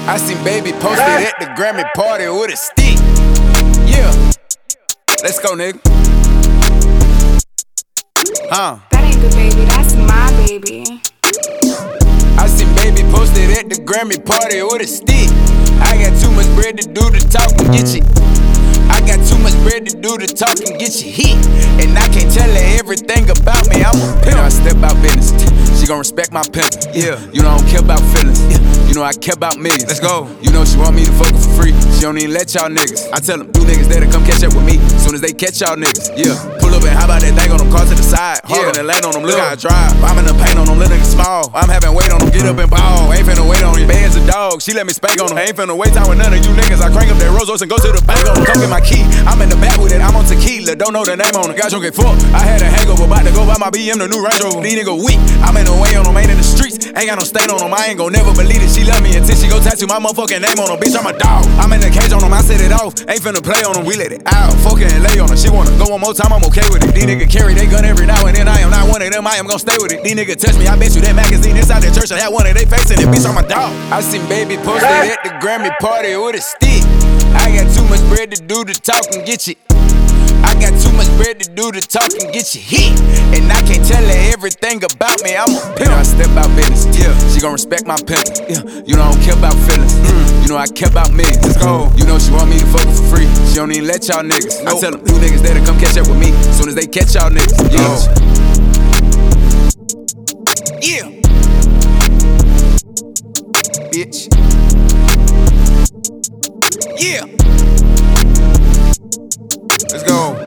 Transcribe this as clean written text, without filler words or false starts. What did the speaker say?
I seen baby posted at the Grammy party with a stick. Yeah, let's go, nigga. That ain't the baby, that's my baby. I seen baby posted at the Grammy party with a stick. I got too much bread to do the talk and get you. I got too much bread to do the talk and get you hit. And I can't tell her everything about me, I'm a pimp. You know I step out business, she gon' respect my pimp. Yeah, you know I don't care about feelings. You know I care about millions. Let's go. You know she want me to fuck her for free. She don't even let y'all niggas. I tell them, you niggas that'll come catch up with me soon as they catch y'all niggas. Yeah, pull up and how about that thing on them, car to the side. Hard and land on them, look how I drive. I'm in the paint on them, little niggas small. I'm having weight on them, get up and ball. Ain't finna wait on you, bad as a dog. She let me spank on them. Ain't finna wait time with none of you niggas. I crank up that Rolls Royce and go to the bank on them. Come get my key. I'm in the back with it, I'm on tequila. Don't know the name on it. Got drunk and fucked. I had a hangover, about to go buy my BM, the new Range Rover. These niggas weak. I'm in the way on them, ain't in the streets. Ain't got no stain on them. I ain't gon' never believe it. She love me until she go tattoo my motherfucking name on them. Bitch, I'm a dog. I'm in the cage on them. I set it off. Ain't finna play on them. We let it out. Fuck it and lay on her. She wanna go one more time. I'm okay with it. These niggas carry they gun every now and then. I am not one of them. I am gon' stay with it. These niggas touch me. I bet you that magazine inside the church. I had one of they facing it. Bitch, I'm a dog. I seen baby posted at the Grammy party with a stick. I got too much bread to do the talk and get you. I got too much bread to do the talk and get you hit. And I can't tell her everything about me, I'm a pimp. You know I step out business, yeah, she gon' respect my pimp. Yeah, you know I don't care about feelings, you know I care about millions. Let's go. You know she want me to fuck her for free. She don't even let y'all niggas. I tell them, you niggas that'll come catch up with me soon as they catch y'all niggas. Yeah, bitch. Yeah. Let's go.